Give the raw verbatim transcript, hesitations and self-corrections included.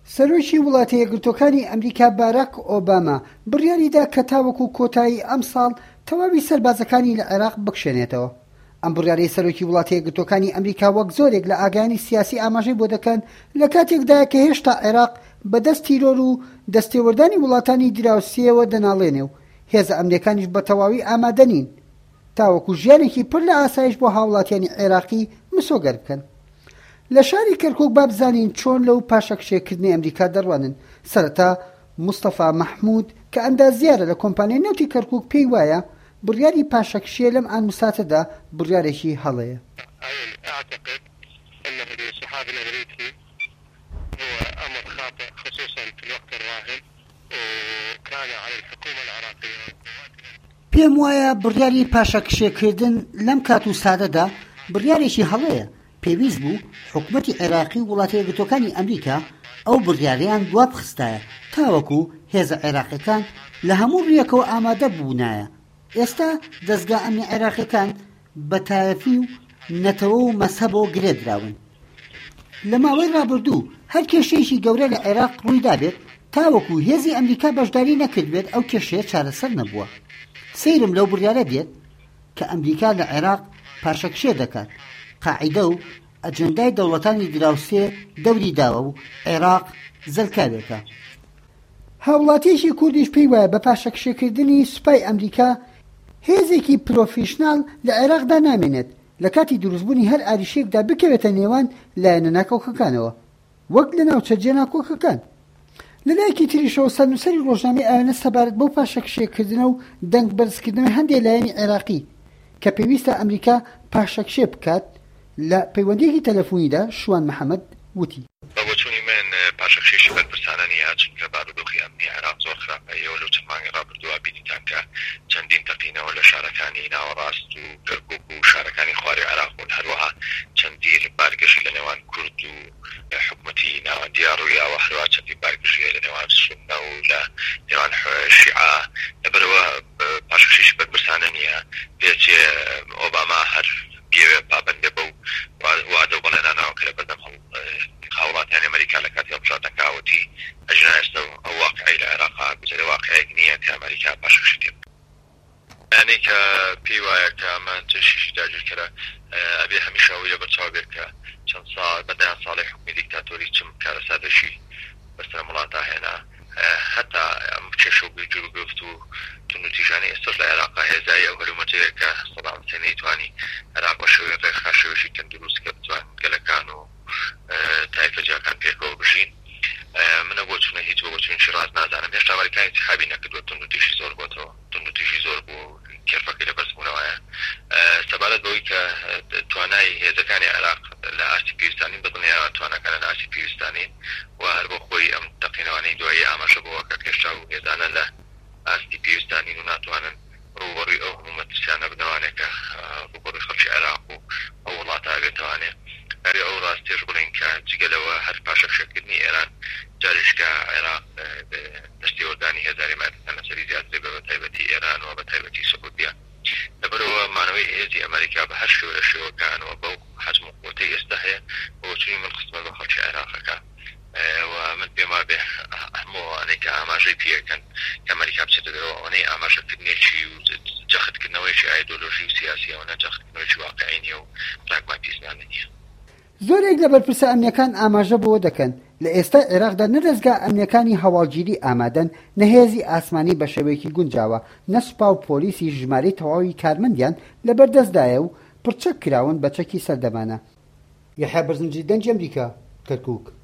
سەرۆکی وڵاتە یەکگرتووەکانی ئەمریکا باراک ئۆباما بڕیاریدا کە تاوەکو کۆتایی ئەم ساڵ تەواوی سەربازەکانی لە عێراق بکشێنێتەوە. ئەم بڕیارەی سەرۆکی وڵاتە یەکگرتووەکانی ئەمریکا وەک زۆرێک لە ئاگایانی سیاسی ئاماژەی بۆ دەکەن لە کاتێکدایە کە هێشتا عێراق بەدەست تیرۆر و دەستێوەردانی وڵاتانی دراوسێەوە دەناڵێنێ و هێزە ئەمریکانیش بە تەواوی ئامادە نین تاوەکو ژیانێکی پڕ لە ئاسایش بۆ هاوڵاتیانی عێراقی مسۆگەر بکەن. لە شاری کەرکووک با بزانین چۆن لەو پاشەکشێکردنی ئەمریکا دەڕوانن. سەرەتا مستەفا مەحموود کە ئەندازیارە لە کۆمپانیای نەوتی کەرکووک پێی وایە بڕیاری پاشەکشیە لەم ئانووساتەدا بڕیارێکی هەڵەیە. پێم وایە بڕیاری پاشەکشێکردن لەم کات و سادەدا بڕیارێکی هەڵەیە. پێویست بوو حکوومەتی عێراقی وڵاتە یەکگرتووەکانی ئەمریکا ئەو بڕیاریان دوا بخستایە تاوەکو هێزە عێراقیەکان لە هەموو ڕێیەکەوە ئامادە بوونایە. ئێستا دەستگا ئەمنی عێراقیەکان بە تایەفی و نەتەوە و مەسهەبەوە گرێدراون. لە ماوەی ڕابردوو هەر کێشەیەکی گەورە لە عێراق ڕوویدا بێت تاوەکو هێزی ئەمریکا بەشداری نەکردبێت ئەو کێشەیە چارەسەر نەبووە. سەیرم لەو بڕیارە بێت کە ئەمریکا لە عێراق پاشەکشێ دەکات. قاعیدە و ئەجەندای دەوڵەتانی دراوسێ دەوری داوە و عێراق زەلکارێکە. هاوڵاتیەکی کوردیش پێی وایە بە پاشەکشێکردنی سوپای ئەمریکا هێزێکی پرۆفیشناڵ لە عێراقدا نامێنێت لە کاتی دروستبوونی هەر ئاریشەیەکدا بکەوێتە نێوان لایەنە ناکۆکەکانەوە وەک لە ناوچەرجێ ناکۆکەکان. لە لایەکی تریشەوە سەرنووسەری ڕۆژنامەی ئاوێنە سەبارەت بەو پاشەکشێکردنە و دەنگ بەرزکردنەوەی هەندێک لایەنی عێراقی کە پێویستە ئەمریکا پاشەکشێ بکات لە پەیوەندیەکی تەلەفۆنیدا شوان محەممەد وتی بەبوونی من پاشەکشێکی بەرپرسانە نیە چونکە بارودۆخی ئەمنی عێراق زۆر خراپەیەوە لەو چەند مانگی ڕابردووە بینیتان کە چەندین تەقینەوە لە شارەکانی ناوەڕاست و کەرکووک و شارەکانی خواری عێراق بوون. هەروەها چەندین بارگەشت لە نێوان کورد و حکوومەتی ناوەندیە ڕوویاوە، هەروەها چەندین بارگەشتیە لە نێوان سونە و لە نێوان شیعە. لەبەرەوە پاشەکشێکی بەرپرسانە نیە. پێچێ ئۆباما هەر بێوێ پابەندێ بە و وادە بەڵێنانەوە کە لە بەردەم هاوڵاتیانی ئەمریکا لە کاتی هەڵبژاردنەکەوتی ئەژنا ئێستا ئەو واقعی لە عێراقا گوزەرە واقعەیەک نییە کە ئەمریکا پاشەکشێ بکات. یعنی کە پێی وایە کە ئەمە چێشیشی داگیرکەرە ئەبێ هەمیشە ئەوەی لەبەر چاو بێت کە چەند ساڵ بەدەیان ساڵی حکومی دیکتاتۆری چم کارەسادەشی بەسەر وڵاتە هێنا هەتا ئەم کێشە و گوێجوور گفت و تونوتیژانی ئێستش لە عێراقا هێزایی ئەو هەرومەتەیە کە سەدام حوسێن نەیتوانی عێراق بە شێوەیە ڕێکخا شێوەیەکی تەندروست کە بتوان گەلەکان و تایفە جیاکان پێکەوە بژین. منە بۆ چونە هیچ بۆ چون شیراز نازانم. هێشتا ئەمریکای انتخابی نەکردووە، تونوتیژی زۆر بۆتەوە، تونوتیژی زۆر بوو، کێرفەکەی لە بەرزبوونەوەیە. سەبارەت بەوەی کە توانای هێزەکانی عێراق لە ئاستی پێویستانی بەدڵنیا توانەکانە لە ئاستی پێویستانی و هەر بۆ خۆی ئەم تەقینەوانەی دوایی ئاماژە بۆەوە کە کێشا و هێزانە لە ئاستی پێویستانی و ناتوانن ڕووبەڕووی ئەو هەمومەتیانە بنەوانێت کە ڕووبەڕووی خەڵکی عێراق و ئەو وڵاتە بێتوانێ. هەر ئەو ڕاستێش بڵین کە جگەلەوە هەر پاشەکشێکردنی ئێران جاریشکە عێراق دەستێوەردانی هێزاری مایلەکان لەسەری زیاتر بە بەتایبەتی ئێران و بەتایبەتی سعودیا. لەبەرەوە مانەوەی هێزی ئەمریکا بە هەر شێوە شێوەکانەوە بەو حەجم و قووەتەی ئێستا هەیە بۆچووی من خستمە بە خەڵکی عێراقەکە و من پێما بێ هەموو ئەوانەی کە ئاماژەی پێەکەن کە ئەمریکا بچێتە دەرەوە ئەوانەی ئاماژەکردنێکی و جەختکردنەوەیکی ئایدۆلۆژی و سیاسی ئەوانە جەختکردنەوەیکی واقعی نیە و پراگماتیزمانە نییە. زۆرێک لە بەرپرسە ئەمنیەکان ئاماژە بۆ دەکەن لە ئێستا عێراقدا نە دەستگا ئەمنیەکانی هەواڵگیری ئامادەن، نە هێزی ئاسمانی بە شێوەیەکی گونجاوە، نە سوپا و پۆلیسی ژمارەی تەواوی کارمەندیان لەبەردەستدایە و پڕچەک کراون بە چەکی سەردەمانە. یەحیا بەرزنجی، دەنگی ئەمریکا، کەرکووک.